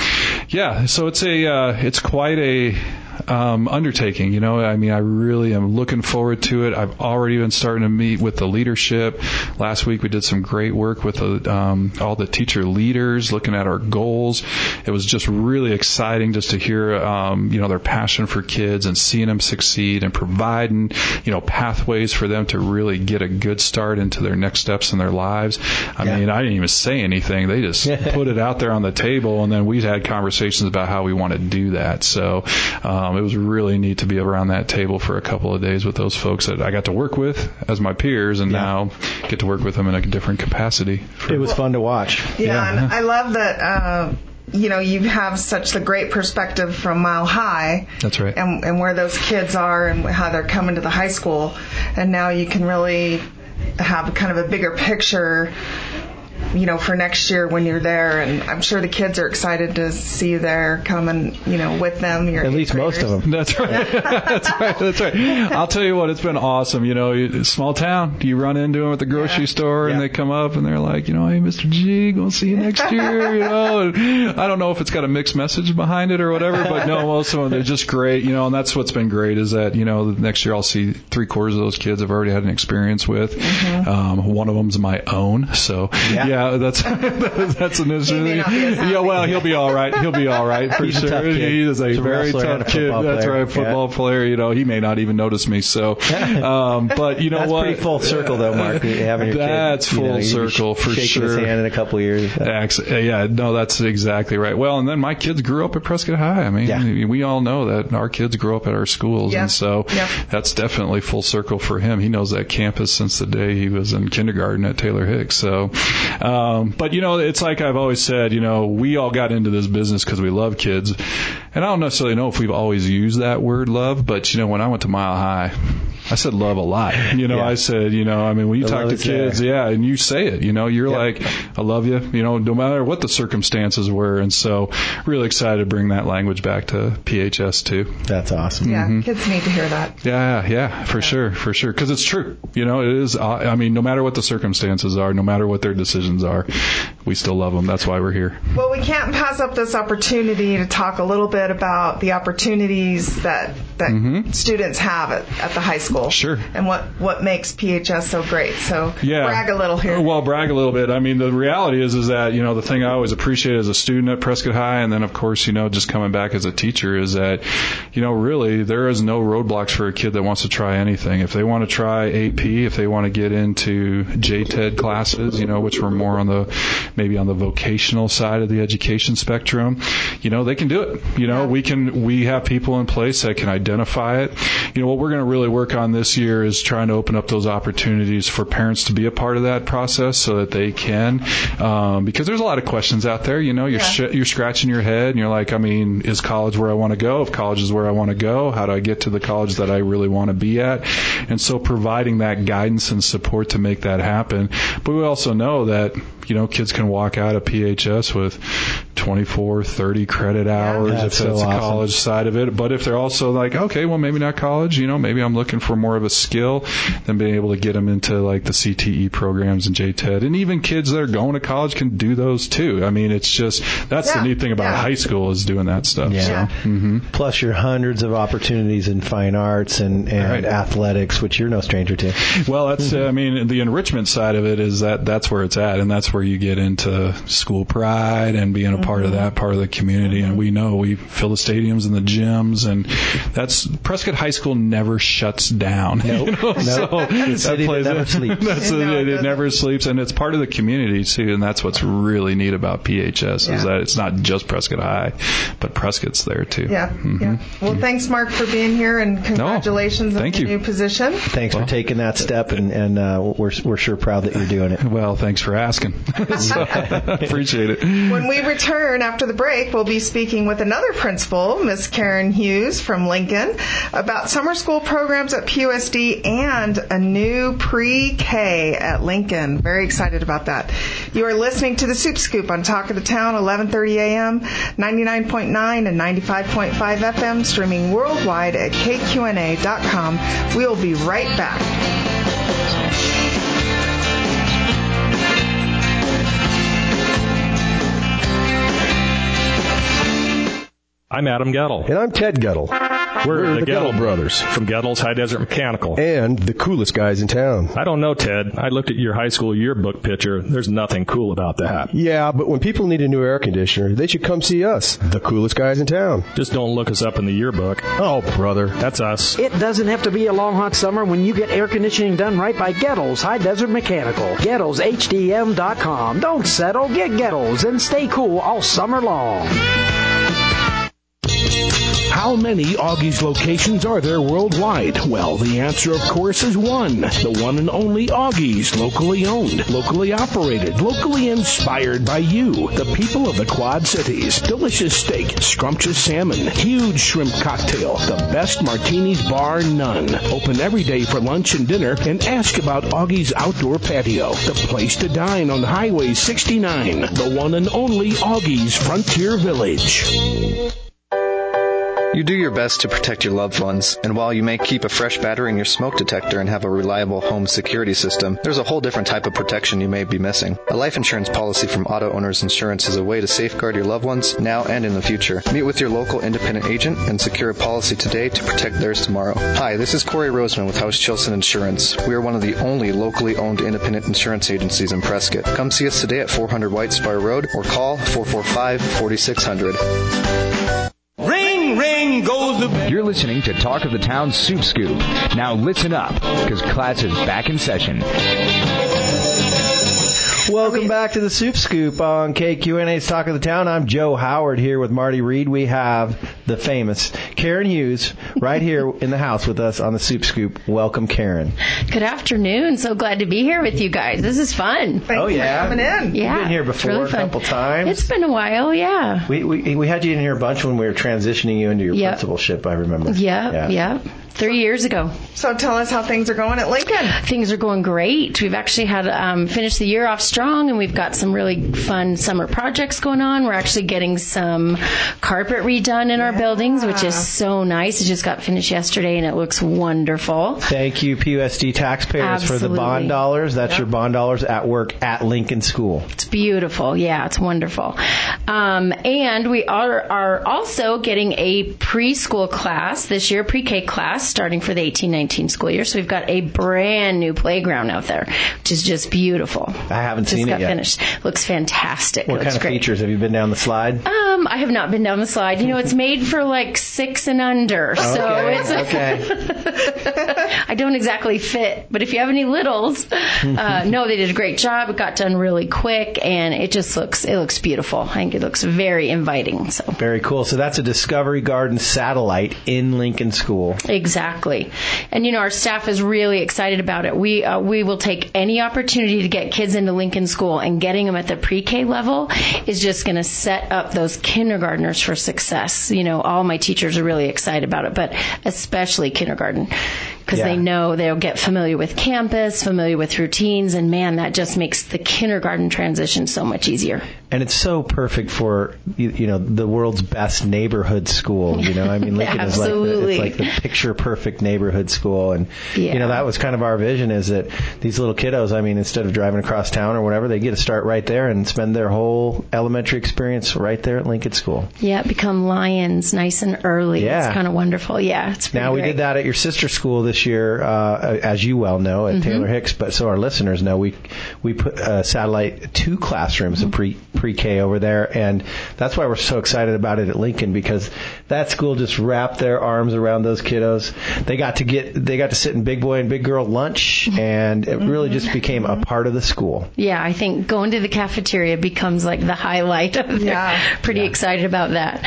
it's quite a undertaking. I really am looking forward to it. I've already been starting to meet with the leadership. Last week we did some great work with all the teacher leaders, looking at our goals. It was just really exciting just to hear their passion for kids and seeing them succeed and providing pathways for them to really get a good start into their next steps in their lives. I didn't even say anything. They just put it out there on the table, and then we had conversations about how we want to do that. So it was really neat to be around that table for a couple of days with those folks that I got to work with as my peers, and now get to work with them in a different capacity. It was fun to watch. Yeah. And I love that you have such a great perspective from Mile High. That's right. And where those kids are and how they're coming to the high school. And now you can really have kind of a bigger picture for next year when you're there. And I'm sure the kids are excited to see you there, coming, with them. At least most of them. That's right. That's right. I'll tell you what, it's been awesome. Small town. You run into them at the grocery store, and they come up and they're like, hey, Mr. G, gonna see you next year. And I don't know if it's got a mixed message behind it or whatever, but no, most of them, they're just great. And that's what's been great is that, the next year I'll see 3/4 of those kids I've already had an experience with. One of them's my own. So that's an issue. He'll be all right. He'll be all right for sure. He is a very tough kid. That's right, football player. He may not even notice me. So, but you know that's what? Pretty full circle though, Mark. Having your that's kid, full circle for shaking sure. His hand in a couple of years. That's exactly right. Well, and then my kids grew up at Prescott High. I mean, we all know that our kids grew up at our schools, and so that's definitely full circle for him. He knows that campus since the day he was in kindergarten at Taylor Hicks. So, but it's like I've always said, we all got into this business because we love kids, and I don't necessarily know if we've always used that word love, but when I went to Mile High, I said love a lot. I said, when you talk to kids, and you say it, you're like, I love you, no matter what the circumstances were. And so really excited to bring that language back to PHS too. That's awesome. Yeah, kids need to hear that. Yeah, for sure. Because it's true. It is, no matter what the circumstances are, no matter what their decisions are, we still love them. That's why we're here. Well, we can't pass up this opportunity to talk a little bit about the opportunities that students have at the high school. Sure. And what makes PHS so great. So brag a little here. Well, brag a little bit. I mean, the reality is that, the thing I always appreciate as a student at Prescott High, and then, of course, just coming back as a teacher, is that, really there is no roadblocks for a kid that wants to try anything. If they want to try AP, if they want to get into JTED classes, which were more on the vocational side of the education spectrum, they can do it. We have people in place that can identify it. What we're going to really work on this year is trying to open up those opportunities for parents to be a part of that process so that they can, because there's a lot of questions out there. You're scratching your head and you're like, is college where I want to go? If college is where I want to go, how do I get to the college that I really want to be at? And so providing that guidance and support to make that happen. But we also know that, kids can walk out of PHS with 24, 30 credit hours if that's the college side of it. But if they're also like, okay, well, maybe not college, maybe I'm looking for more of a skill, then being able to get them into like the CTE programs and JTED. And even kids that are going to college can do those too. It's just, that's the neat thing about high school is doing that stuff. Yeah. So, Plus your hundreds of opportunities in fine arts and athletics, which you're no stranger to. Well, that's, the enrichment side of it is that's where it's at. And that's where you get into school pride and being a part of that part of the community. And we know we fill the stadiums and the gyms, and that's Prescott High School never shuts down. Nope. So that plays never sleeps. It never sleeps, and it's part of the community too. And that's what's really neat about PHS is that it's not just Prescott High, but Prescott's there too. Yeah. Well, thanks, Mark, for being here, and congratulations on your new position. Thanks for taking that step, and we're sure proud that you're doing it. Well, thanks for asking. So, appreciate it. When we return after the break, we'll be speaking with another principal, Miss Karen Hughes from Lincoln, about summer school programs at PUSD and a new pre-K at Lincoln. Very excited about that. You are listening to the Soup Scoop on Talk of the Town, 11:30 a.m., 99.9 and 95.5 FM, streaming worldwide at kqna.com. We'll be right back. I'm Adam Gettle. And I'm Ted Gettle. We're the Gettle brothers from Gettle's High Desert Mechanical. And the coolest guys in town. I don't know, Ted. I looked at your high school yearbook picture. There's nothing cool about that. Yeah, but when people need a new air conditioner, they should come see us, the coolest guys in town. Just don't look us up in the yearbook. Oh, brother. That's us. It doesn't have to be a long, hot summer when you get air conditioning done right by Gettle's High Desert Mechanical. Gettle'sHDM.com. Don't settle. Get Gettle's and stay cool all summer long. How many Augie's locations are there worldwide? Well, the answer, of course, is one. The one and only Augie's. Locally owned, locally operated, locally inspired by you, the people of the Quad Cities. Delicious steak, scrumptious salmon, huge shrimp cocktail, the best martinis bar none. Open every day for lunch and dinner, and ask about Augie's Outdoor Patio, the place to dine on Highway 69, the one and only Augie's Frontier Village. You do your best to protect your loved ones, and while you may keep a fresh battery in your smoke detector and have a reliable home security system, there's a whole different type of protection you may be missing. A life insurance policy from Auto Owners Insurance is a way to safeguard your loved ones now and in the future. Meet with your local independent agent and secure a policy today to protect theirs tomorrow. Hi, this is Corey Roseman with House Chilson Insurance. We are one of the only locally owned independent insurance agencies in Prescott. Come see us today at 400 White Spire Road or call 445-4600. Ring, ring goes the bell. You're listening to Talk of the Town Soup Scoop. Now listen up, because class is back in session. Welcome back to the Soup Scoop on KQNA's Talk of the Town. I'm Joe Howard here with Marty Reed. We have the famous Karen Hughes right here in the house with us on the Soup Scoop. Welcome, Karen. Good afternoon. So glad to be here with you guys. This is fun. Thank you for coming in. Yeah, You've been here before really a couple times. It's been a while, yeah. We had you in here a bunch when we were transitioning you into your principalship, I remember. Yeah. 3 years ago. So tell us how things are going at Lincoln. Things are going great. We've actually had finished the year off strong, and we've got some really fun summer projects going on. We're actually getting some carpet redone in our buildings, which is so nice. It just got finished yesterday, and it looks wonderful. Thank you, PUSD taxpayers, for the bond dollars. That's your bond dollars at work at Lincoln School. It's beautiful. Yeah, it's wonderful. And we are also getting a preschool class this year, pre-K class, starting for the 18-19 school year. So we've got a brand new playground out there, which is just beautiful. I haven't seen it yet. Finished. Looks fantastic. What kind of features? Have you been down the slide? I have not been down the slide. You know, it's made for like 6 and under. So it's I don't exactly fit, but if you have any littles, no, they did a great job. It got done really quick, and it looks beautiful. I think it looks very inviting. So very cool. So that's a Discovery Garden satellite in Lincoln School. Exactly. And, you know, our staff is really excited about it. We will take any opportunity to get kids into Lincoln School, and getting them at the pre-K level is just going to set up those kindergartners for success. You know, all my teachers are really excited about it, but especially kindergarten, because they know they'll get familiar with campus, familiar with routines, and man, that just makes the kindergarten transition so much easier. And it's so perfect for, you know, the world's best neighborhood school. You know, I mean, Lincoln is like the picture perfect neighborhood school. And, you know, that was kind of our vision, is that these little kiddos, I mean, instead of driving across town or whatever, they get to start right there and spend their whole elementary experience right there at Lincoln School. Yeah, become lions nice and early. Yeah. It's kind of wonderful. Yeah, it's pretty Now, we did that at your sister school this year, as you well know, at Taylor Hicks, but so our listeners know, we put satellite 2 classrooms of pre-K over there, and that's why we're so excited about it at Lincoln, because that school just wrapped their arms around those kiddos. They got to sit in big boy and big girl lunch, and it really just became a part of the school. Yeah, I think going to the cafeteria becomes like the highlight of it. Pretty excited about that.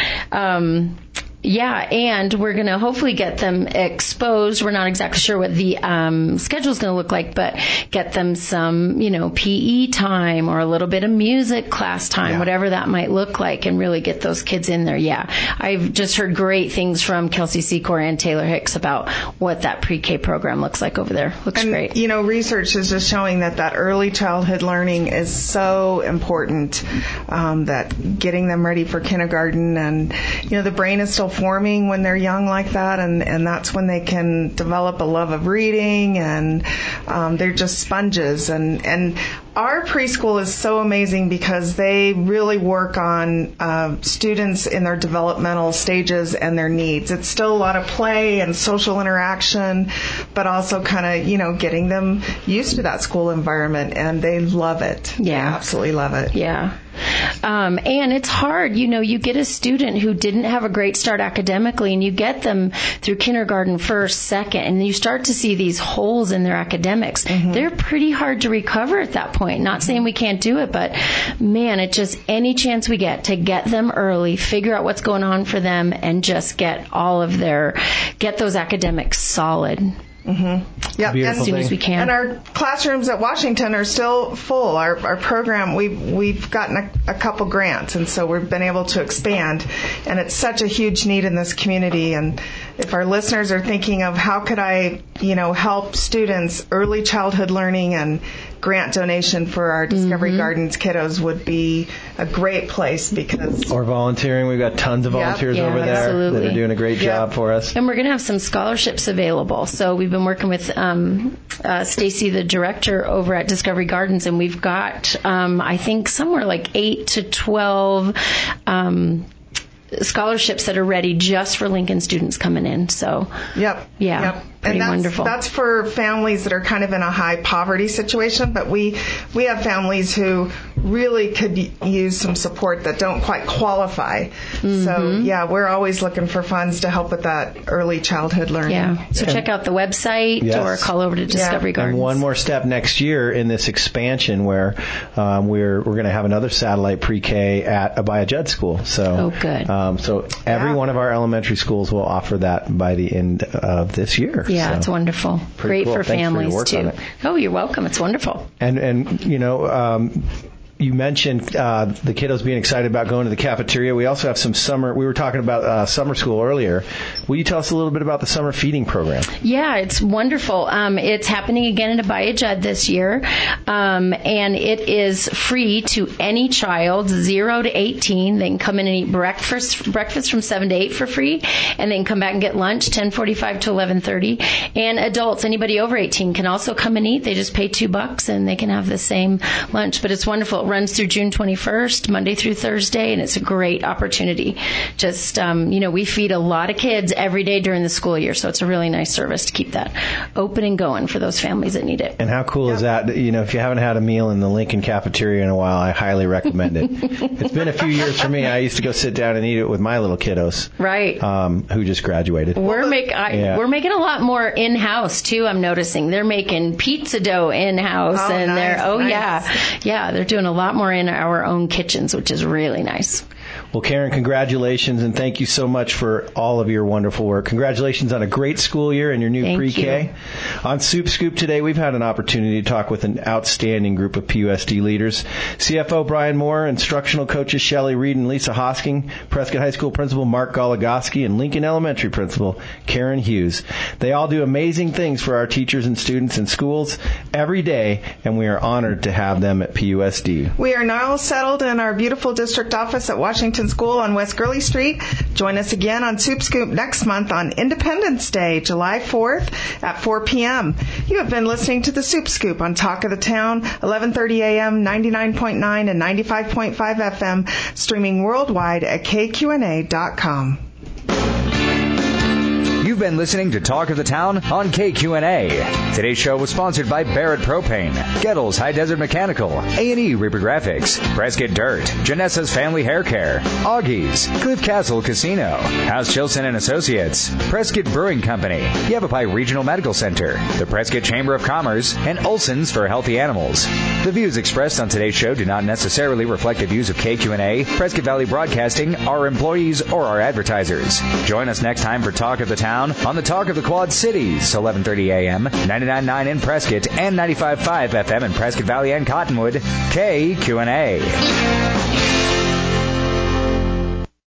And we're going to hopefully get them exposed. We're not exactly sure what the schedule is going to look like, but get them some, you know, PE time or a little bit of music class time, whatever that might look like, and really get those kids in there. Yeah, I've just heard great things from Kelsey Secor and Taylor Hicks about what that pre-K program looks like over there. Looks great. You know, research is just showing that early childhood learning is so important, that getting them ready for kindergarten, and, you know, the brain is still forming when they're young like that, and that's when they can develop a love of reading, and they're just sponges. And our preschool is so amazing because they really work on students in their developmental stages and their needs. It's still a lot of play and social interaction, but also kind of, you know, getting them used to that school environment, and they love it. Yeah. They absolutely love it. Yeah. And it's hard. You get a student who didn't have a great start academically, and you get them through kindergarten, first, second, and you start to see these holes in their academics. They're pretty hard to recover at that point. Not saying we can't do it, but man, it's just any chance we get to get them early, figure out what's going on for them, and just get those academics solid. Yep. As soon as we can. And our classrooms at Washington are still full. Our program, we've gotten a couple grants, and so we've been able to expand. And it's such a huge need in this community. And if our listeners are thinking of how could I, help students, early childhood learning and grant donation for our Discovery Gardens kiddos would be a great place because... Or volunteering. We've got tons of volunteers over there absolutely. that are doing a great job for us. And we're going to have some scholarships available. So we've been working with Stacy, the director over at Discovery Gardens, and we've got, I think, somewhere like 8 to 12 scholarships that are ready just for Lincoln students coming in. So, pretty wonderful. That's for families that are kind of in a high poverty situation, but we have families who really could use some support that don't quite qualify. So, we're always looking for funds to help with that early childhood learning. Yeah. So check out the website or call over to Discovery Gardens. And one more step next year in this expansion where we're going to have another satellite pre-K at Abaya Judd School. So, good. So every one of our elementary schools will offer that by the end of this year. Yeah, so it's wonderful. Great cool. for Thanks families for your work too. on it. Oh, you're welcome. It's wonderful. And you mentioned the kiddos being excited about going to the cafeteria. We also have some summer. We were talking about summer school earlier. Will you tell us a little bit about the summer feeding program? Yeah, it's wonderful. It's happening again at Abaya Judd this year, and it is free to any child 0 to 18. They can come in and eat breakfast from 7 to 8 for free, and they can come back and get lunch 10:45 to 11:30. And adults, anybody over 18, can also come and eat. They just pay $2 and they can have the same lunch. But it's wonderful. Runs through June 21st, Monday through Thursday, and it's a great opportunity. Just, we feed a lot of kids every day during the school year, so it's a really nice service to keep that open and going for those families that need it. And how cool is that? If you haven't had a meal in the Lincoln cafeteria in a while, I highly recommend it. It's been a few years for me. I used to go sit down and eat it with my little kiddos. Right. Who just graduated. We're making a lot more in-house, too, I'm noticing. They're making pizza dough in-house, and they're doing a lot more in our own kitchens, which is really nice. Well, Karen, congratulations, and thank you so much for all of your wonderful work. Congratulations on a great school year and your new pre-K. On Soup Scoop today, we've had an opportunity to talk with an outstanding group of PUSD leaders. CFO Brian Moore, instructional coaches Shelley Reed and Lisa Hosking, Prescott High School Principal Mark Goligoski, and Lincoln Elementary Principal Karen Hughes. They all do amazing things for our teachers and students in schools every day, and we are honored to have them at PUSD. We are now settled in our beautiful district office at Washington School on West Gurley Street. Join us again on Soup Scoop next month on Independence Day, July 4th at 4 p.m. You have been listening to the Soup Scoop on Talk of the Town, 11:30 a.m., 99.9 and 95.5 FM, streaming worldwide at kqna.com. You've been listening to Talk of the Town on KQNA. Today's show was sponsored by Barrett Propane, Gettles High Desert Mechanical, A&E Reaper Graphics, Prescott Dirt, Janessa's Family Hair Care, Augie's, Cliff Castle Casino, House Chilson and Associates, Prescott Brewing Company, Yavapai Regional Medical Center, the Prescott Chamber of Commerce, and Olson's for Healthy Animals. The views expressed on today's show do not necessarily reflect the views of KQNA, Prescott Valley Broadcasting, our employees, or our advertisers. Join us next time for Talk of the Town on the Talk of the Quad Cities, 11:30 a.m., 99.9 in Prescott, and 95.5 FM in Prescott Valley and Cottonwood, KQNA.